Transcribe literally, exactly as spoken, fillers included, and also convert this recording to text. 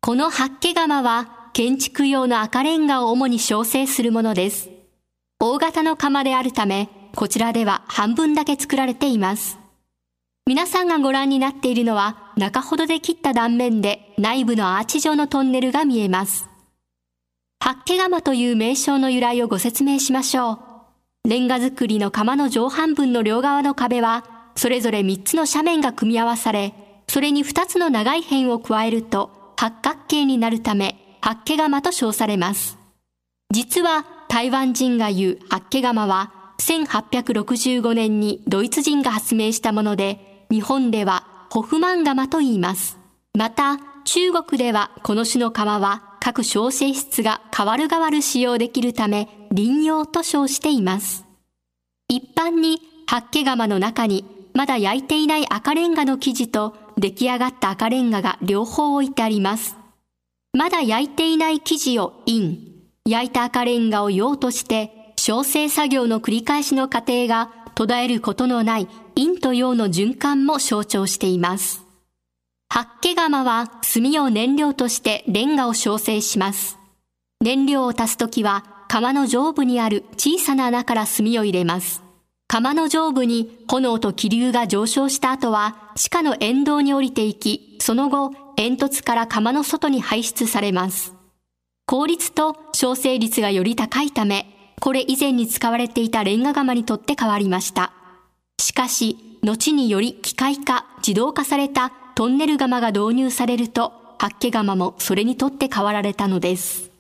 この八景窯は建築用の赤レンガを主に焼成するものです。大型の窯であるため、こちらでは半分だけ作られています。皆さんがご覧になっているのは、中ほどで切った断面で内部のアーチ状のトンネルが見えます。八景窯という名称の由来をご説明しましょう。レンガ造りの窯の上半分の両側の壁は、それぞれみっつの斜面が組み合わされ、それにふたつの長い辺を加えると八角形になるため、八景窯と称されます。実は台湾人が言う八景窯は、せんはっぴゃくろくじゅうごねんにドイツ人が発明したもので、日本ではホフマン窯と言います。また、中国ではこの種の窯は、各焼成質が変わる変わる使用できるため、輪用と称しています。一般に八景窯の中にまだ焼いていない赤レンガの生地と出来上がった赤レンガが両方置いてあります。まだ焼いていない生地を陰、焼いた赤レンガを陽として、焼成作業の繰り返しの過程が途絶えることのない陰と陽の循環も象徴しています。八景窯は炭を燃料としてレンガを焼成します。燃料を足すときは窯の上部にある小さな穴から炭を入れます。窯の上部に炎と気流が上昇した後は地下の沿道に降りていき、その後煙突から窯の外に排出されます。効率と焼成率がより高いため、これ以前に使われていたレンガ窯にとって変わりました。しかし、後により機械化、自動化されたトンネル窯が導入されると、八景窯もそれにとって変わられたのです。